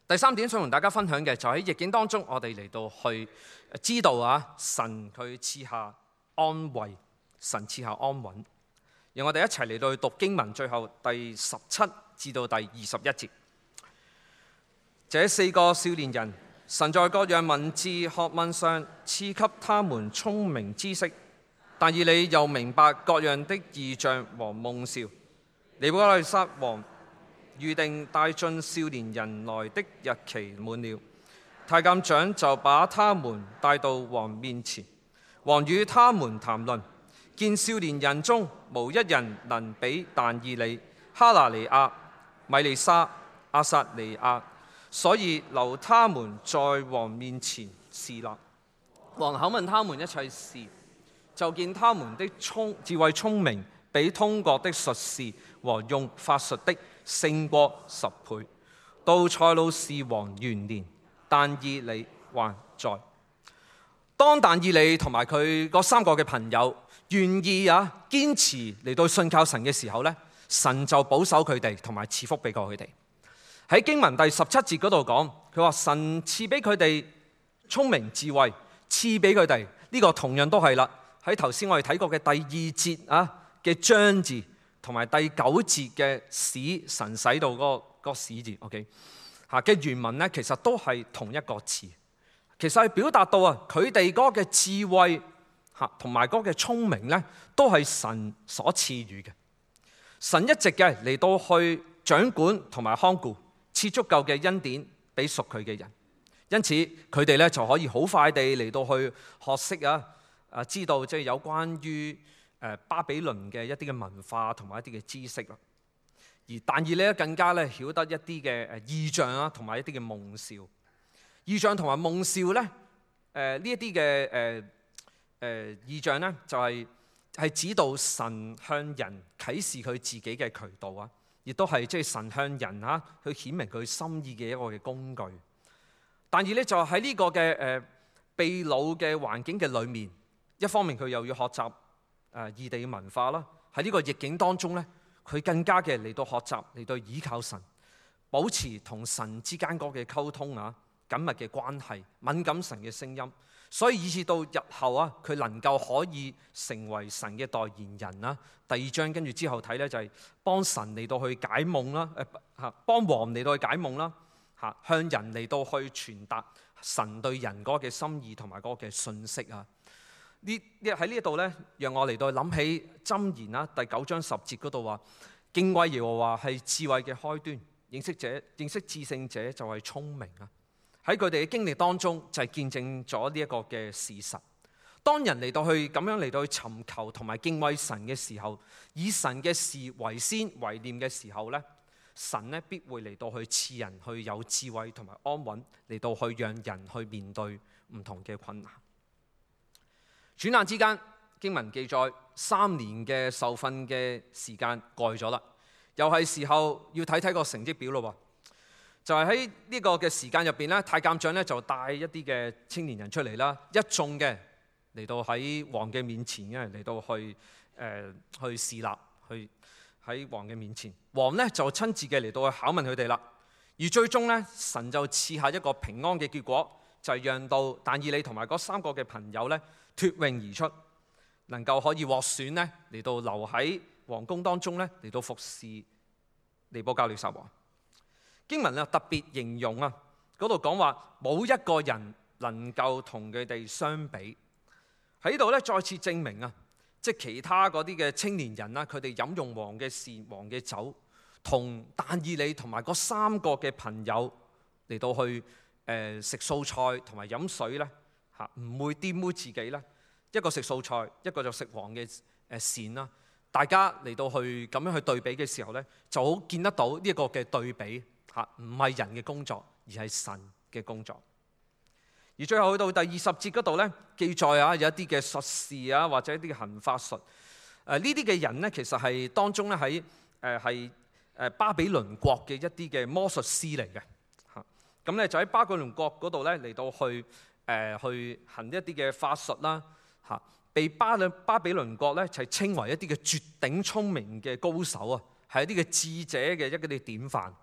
第三點想同大家分享嘅就喺逆境當中，我哋嚟到去知道神佢賜下安慰，神賜下安穩。讓我哋一齊嚟到去讀經文，最後第17至到第21節。這4個少年人，神在各樣文字學問上賜給他們聰明知識，但以理又明白各樣的異象和夢兆。尼布甲尼撒王預定帶進少年人來的日期滿了，太監長就把他們帶到王面前。王與他們談論，見少年人中無一人能比但以理、哈拿尼亞、米利沙、亞撒尼亞，所以留他們在王面前侍立。王考問他們一切事，就見他們的智慧聰明，比通國的術士和用法術的勝過10倍。到塞魯士王元年，但以理還在。當但以理同埋佢嗰3個嘅朋友願意堅持嚟到信靠神嘅時候呢，神就保守佢哋同埋賜福俾過佢哋。喺經文第17節嗰度講，佢話神賜俾佢哋聰明智慧，賜俾佢哋呢個同樣都係啦。喺頭先我哋睇過嘅第2節嘅將字，同埋第9節嘅使，神使到嗰個使字 ，OK 嘅原文呢，其實都係同一個詞。其實係表達到佢哋嗰個嘅智慧同埋嗰個嘅聰明呢，都係神所賜予嘅。神一直嘅嚟到去掌管同埋看顧，賜足夠嘅恩典俾屬佢嘅人。因此佢哋咧就可以好快地嚟到去學識知道即係有關於巴比倫嘅一啲嘅文化同埋一啲嘅知識啦。而但以理更加咧曉得一啲嘅異象同埋一啲嘅夢兆。異象同埋夢兆咧，呢一啲嘅異象咧，就係指導神向人啟示佢自己嘅渠道啊，亦都係即係神向人去顯明佢心意嘅一個嘅工具。但係咧就喺呢個嘅秘魯嘅環境嘅裏面，一方面佢又要學習異地嘅文化啦，喺呢個逆境當中咧，佢更加嘅嚟到學習嚟到依靠神，保持同神之間嗰嘅溝通緊密嘅關係，敏感神嘅聲音，所以以至到日後佢能夠可以成為神嘅代言人啦。第2章跟住之後睇咧，就係幫神嚟到去解夢啦，幫王嚟到去解夢啦，向人嚟到去傳達神對人嗰個嘅心意同埋嗰個嘅信息啊。喺呢一度咧，讓我嚟到諗起箴言啦，第9章10節嗰度話：敬畏耶和華係智慧嘅開端，認識至聖者就係聰明啊。喺佢哋嘅經歷當中，就係見證咗呢一個嘅事實。當人嚟到去咁樣嚟到去尋求同埋敬畏神嘅時候，以神嘅事為先為念嘅時候咧，神咧必會嚟到去賜人去有智慧同埋安穩，嚟到去讓人去面對唔同嘅困難。轉眼之間，經文記載3年嘅受訓嘅時間過咗啦，又係時候要睇睇個成績表咯。就係喺呢個嘅時間入邊咧，太監長咧就帶一啲嘅青年人出嚟啦，一眾嘅嚟到喺王嘅面前嚟到去侍立，去喺王嘅面前，王咧就親自嘅嚟到去考問佢哋啦。而最終咧，神就賜下一個平安嘅結果，就係讓到但以理同埋嗰3個嘅朋友咧脫穎而出，能夠可以獲選咧嚟到留喺皇宮當中咧嚟到服侍尼布甲尼撒王。經文特別形容嗰度講話冇一個人能夠同佢哋相比。喺呢度咧再次證明即係其他嗰啲嘅青年人佢哋飲用王嘅膳、王嘅酒，同但以理同埋嗰3個嘅朋友嚟到去食素菜同埋飲水咧唔會玷污自己咧。一個食素菜，一個就食王嘅膳啦。大家嚟到去咁樣去對比嘅時候咧，就好見得到呢一個嘅對比。唔係人嘅工作，而係神嘅工作。而最後去到第20節嗰度咧，記載有一啲嘅術士或者一啲嘅行法術。呢啲嘅人咧，其實係當中咧喺係巴比倫國嘅一啲嘅魔術師嚟嘅。咁咧就喺巴比倫國嗰度咧嚟到去行一啲嘅法術啦。被巴比倫國咧就係稱為一啲嘅絕頂聰明嘅高手係一啲嘅智者嘅一啲典範。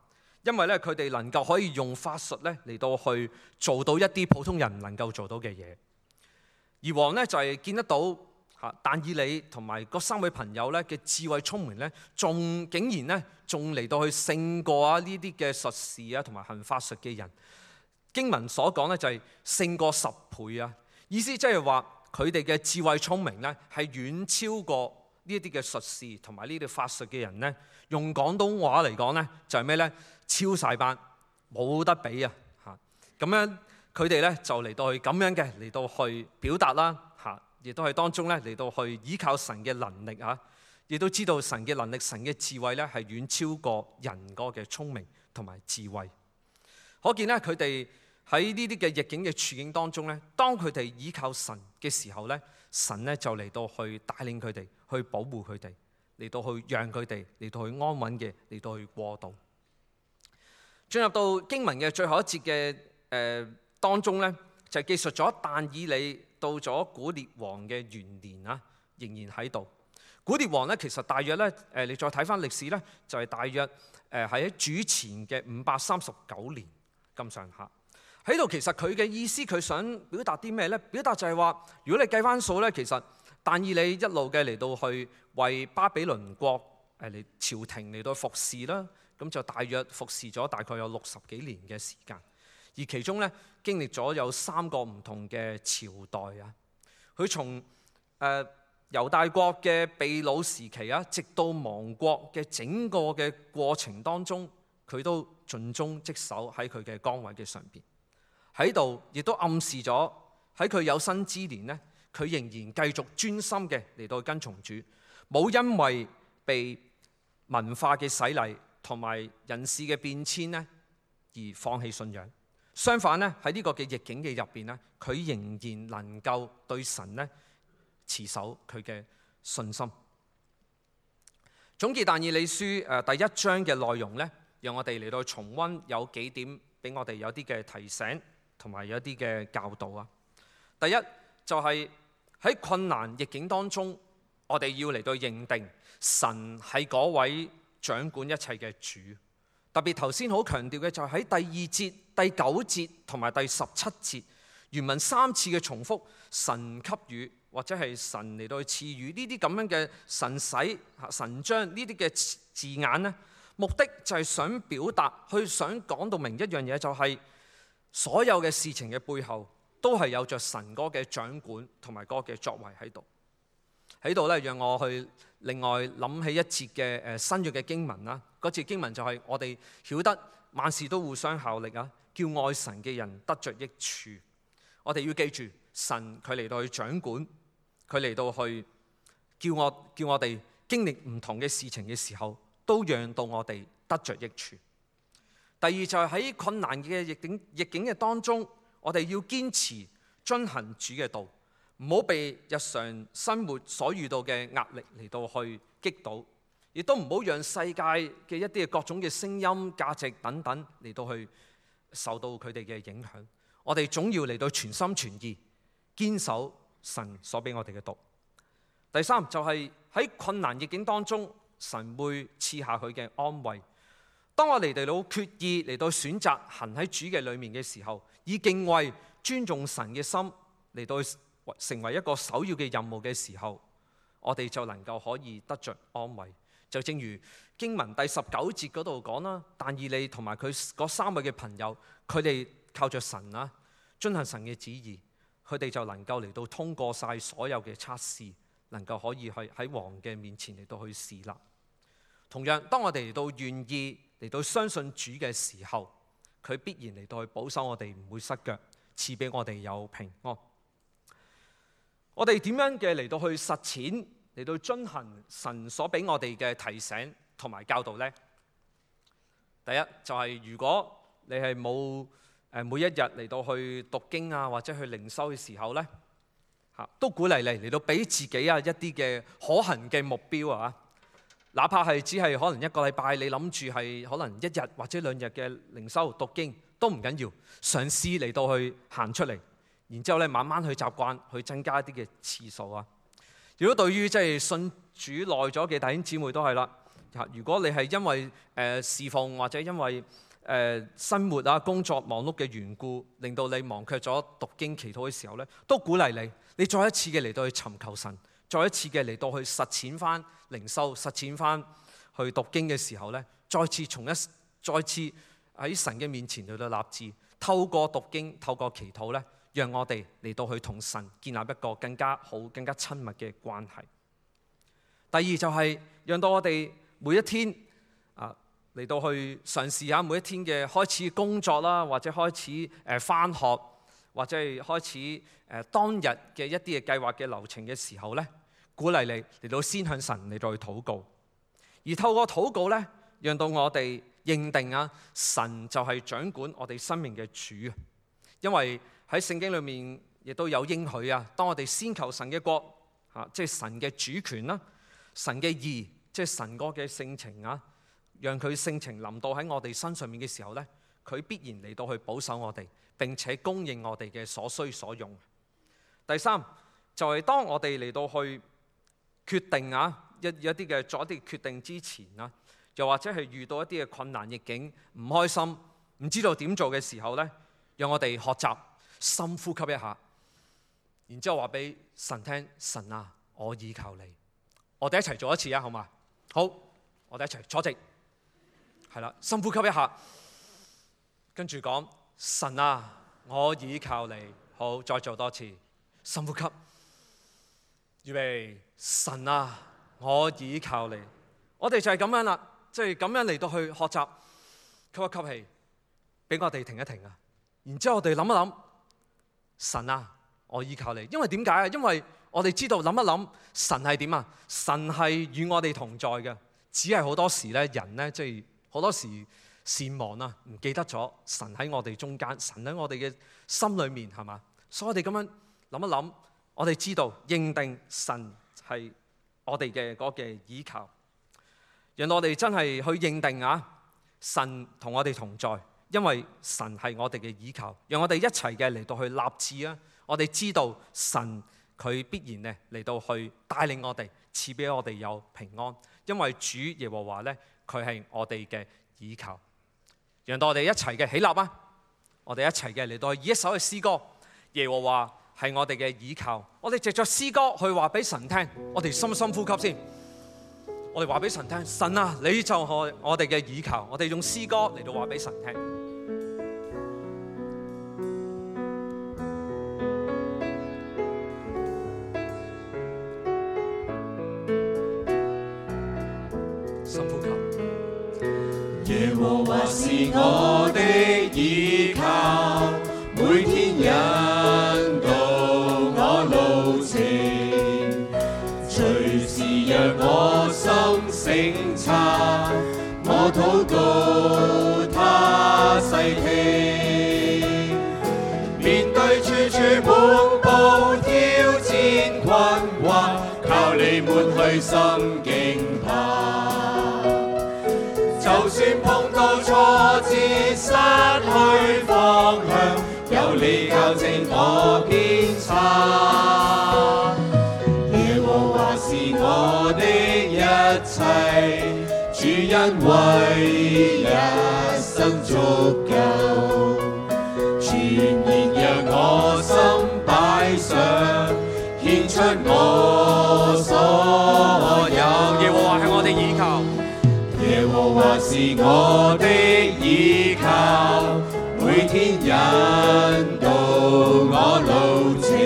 因為咧佢哋能夠可以用法術咧嚟到去做到一啲普通人唔能夠做到嘅嘢。而王咧就係見得到但以理同埋嗰3位朋友咧嘅智慧聰明咧，竟然咧仲嚟到去勝過呢啲嘅術士同埋行法術嘅人。經文所講咧就係勝過10倍啊！意思即係話佢哋嘅智慧聰明咧係遠超過呢一啲嘅術士同埋呢啲法術嘅人咧。用廣東話嚟講咧就係咩咧？超晒班，冇得比啊！咁樣佢哋咧就嚟到去咁樣嘅嚟到去表達啦。亦都係當中咧嚟到去依靠神嘅能力亦都知道神嘅能力、神嘅智慧咧係遠超過人個嘅聰明同埋智慧。可見咧佢哋喺呢啲嘅逆境嘅處境當中咧，當佢哋依靠神嘅時候咧，神咧就嚟到去帶領佢哋，去保護佢哋，嚟到去讓佢哋嚟到去安穩嘅嚟到去過渡。進入到經文嘅最後一節嘅當中咧，就係記述咗但以理到咗古列王嘅元年仍然喺度。古列王咧其實大約咧你再睇翻歷史咧，就係大約喺主前嘅539年咁上下喺度。其實佢嘅意思，佢想表達啲咩咧？表達就係話，如果你計翻數咧，其實但以理一路嘅嚟到去為巴比倫國嚟朝廷嚟到服侍啦，咁就大約服侍咗大概有60幾年嘅時間。而其中咧經歷咗有3個唔同嘅朝代佢從猶大國嘅被擄時期直到亡國嘅整個嘅過程當中，佢都盡忠職守喺佢嘅崗位嘅上邊。喺度亦都暗示咗喺佢有生之年咧，佢仍然繼續專心嘅嚟到跟從主，冇因為被文化嘅洗禮同埋人事嘅變遷咧而放棄信仰。相反咧，喺呢個嘅逆境嘅入邊咧，佢仍然能夠對神咧持守佢嘅信心。總結但以理書第1章嘅內容咧，讓我哋嚟到重溫有幾點俾我哋有啲嘅提醒同埋有啲嘅教導第一就係喺困難逆境當中，我哋要嚟到認定神係嗰位掌管一切嘅主。特別頭先好強調嘅就係喺第2節、第9節同埋第17節，原文3次嘅重複神給予或者係神嚟到去賜予呢啲咁樣嘅神使、神將呢啲嘅字眼呢，目的就係想表達，想講到明一樣嘢，就係所有嘅事情嘅背後都係有着神嗰嘅掌管同埋嗰嘅作為喺度。喺度咧，讓我去另外諗起一節嘅新約嘅經文啦。嗰節經文就係我哋曉得萬事都互相效力叫愛神嘅人得着益處。我哋要記住，神佢嚟到去掌管，佢嚟到去叫我哋經歷唔同嘅事情嘅時候，都讓到我哋得着益處。第二就係喺困難嘅逆境嘅當中，我哋要堅持遵行主嘅道。唔好被日常生活所遇到嘅壓力嚟到去擊倒，亦都唔好讓世界嘅一啲嘅各種嘅聲音、價值等等嚟到去受到佢哋嘅影響。我哋總要嚟到全心全意堅守神所俾我哋嘅道。第三就係喺困難逆境當中，神會賜下佢嘅安慰。當我哋嚟到決意嚟到選擇行喺主嘅裏面嘅時候，以敬畏、尊重神嘅心嚟到成為一個首要嘅任務嘅時候，我哋就能夠可以得着安慰。就正如經文第19節嗰度講啦，但以理同埋佢嗰3位嘅朋友，佢哋靠着神遵行神嘅旨意，佢哋就能夠嚟到通過晒所有嘅測試，能夠可以去喺王嘅面前嚟到去侍立。同樣，當我哋嚟到願意嚟到相信主嘅時候，佢必然嚟到去保守我哋唔會失腳，賜俾我哋有平安。我哋點樣嘅嚟到去實踐，嚟到遵行神所俾我哋嘅提醒同埋教導呢？第一就係如果你係冇每一日嚟到去讀經或者去靈修嘅時候呢，都鼓勵你嚟到俾自己一啲嘅可行嘅目標哪怕係只係可能1個禮拜，你諗住係可能1日或者2日嘅靈修讀經都唔緊要，嘗試嚟到去行出嚟。然之後咧，慢慢去習慣，去增加一啲嘅次數如果對於即係信主耐咗嘅弟兄姊妹都係啦。如果你係因為侍奉或者因為生活啊、工作忙碌嘅緣故，令到你忘卻咗讀經祈禱嘅時候咧，都鼓勵你再一次嘅嚟到去尋求神，再一次嘅嚟到去實踐翻靈修，實踐翻去讀經嘅時候咧，再次喺神嘅面前嚟到立志，透過讀經、透過祈禱咧，讓我哋嚟到去同神建立一個更加好、更加親密嘅關係。第二就係讓到我哋每一天嚟到去嘗試下每一天嘅開始工作啦，或者開始返學，或者係開始當日嘅一啲嘅計劃嘅流程嘅時候咧，鼓勵你嚟到先向神嚟到去禱告，而透過禱告咧，讓到我哋認定神就係掌管我哋生命嘅主。因為喺聖經裏面亦都有應許當我哋先求神嘅國即係神嘅主權啦，神嘅義，即係神國嘅性情讓佢性情臨到喺我哋身上面嘅時候咧，佢必然嚟到去保守我哋，並且供應我哋嘅所需所用。第三就係當我哋嚟到去決定一啲嘅做一啲決定之前又或者係遇到一啲嘅困難逆境，唔開心，唔知道點做嘅時候咧，讓我哋學習深呼吸一下，然之後話俾神聽：神啊，我倚靠你。我哋一齊做一次好嘛？好，我哋一齊坐直。係啦，深呼吸一下，跟住講：神啊，我倚靠你。好，再做多次，深呼吸，預備，神啊，我倚靠你。我哋就係咁樣啦，即係咁樣嚟到去學習，吸一吸氣，俾我哋停一停然之後我哋諗一諗，神啊，我倚靠你。因為點解因為我哋知道諗一諗，神係點神係與我哋同在嘅，只係好多時咧，人咧即係。好多時善忘唔記得咗神喺我哋中間，神喺我哋嘅心裏面，係嘛？所以我哋咁樣諗一諗，我哋知道認定神係我哋嘅嗰個倚靠，讓我哋真係去認定神同我哋同在，因為神係我哋嘅倚靠，讓我哋一齊嘅嚟到去立志我哋知道神佢必然嚟到去帶領我哋，賜俾我哋有平安，因為主耶和華咧。佢係我哋嘅倚靠，讓到我哋一齊嘅起立我哋一齊嘅嚟到以一首嘅詩歌，耶和華係我哋嘅倚靠。我哋藉着詩歌去話俾神聽，我哋深深呼吸先。我哋話俾神聽，神啊，你就係我哋嘅倚靠。我哋用詩歌嚟到話俾神聽。 耶和華是我的倚靠，每天引導我路程，隨時讓我心省察，我禱告他細聽。面對處處滿布挑戰困惑，靠你抹去心驚怕。就算碰到挫折失去方向，有你校正我偏差。耶和華是我的一切，主恩惠一生足夠，全然讓我心擺上，獻出我所有。 耶和華係我哋倚靠。 耶和華是我的倚靠，每天引導我路程，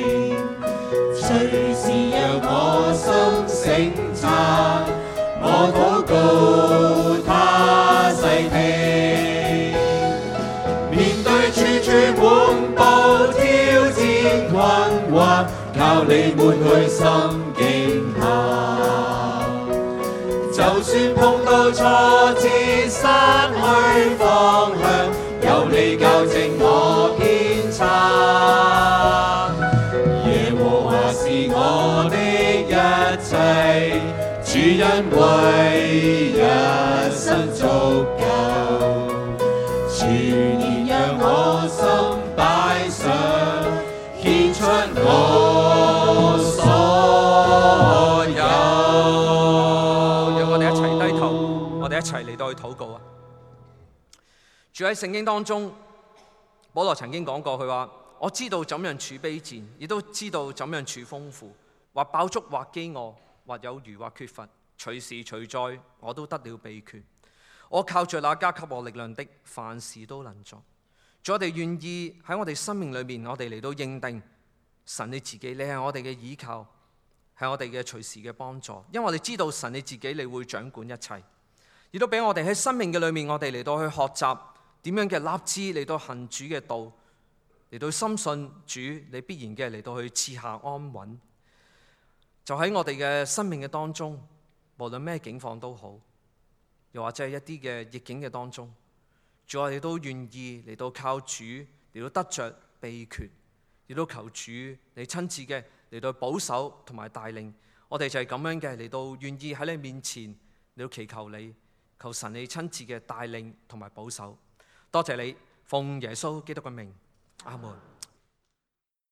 隨時讓我心省察，我禱告他細聽。面對處處滿布挑戰困惑，靠你抹去心驚怕。就算碰到挫折失去方向，有你校正我偏差。耶和華是我的一切，主恩惠一生足夠，全然讓我心擺上，獻出我所有。 我哋一齊嚟到去禱告住喺聖經當中，保羅曾經講過，佢話：我知道怎樣處卑賤，亦都知道怎樣處豐富，或飽足，或飢餓，或有餘，或缺乏，隨時隨在，我都得了秘訣。我靠着那加給我力量的，凡事都能做。主，我哋願意喺我哋生命裏面，我哋嚟到認定神你自己，你係我哋嘅依靠，係我哋嘅隨時嘅幫助。因為我哋知道神你自己，你會掌管一切，亦都俾我哋喺生命嘅裏面，我哋嚟到去學習點樣嘅立志嚟到行主嘅道，嚟到深信主你必然嘅嚟到去賜下安穩。就喺我哋嘅生命嘅當中，無論咩境況都好，又或者係一啲嘅逆境嘅當中，主，我哋都願意嚟到靠主嚟到得着秘訣，亦都求主你親自嘅嚟到保守同埋帶領。我哋就係咁樣嘅嚟到願意喺你面前嚟到祈求你，求神你親自嘅帶領同埋保守。多謝你，奉耶穌基督嘅名，阿門。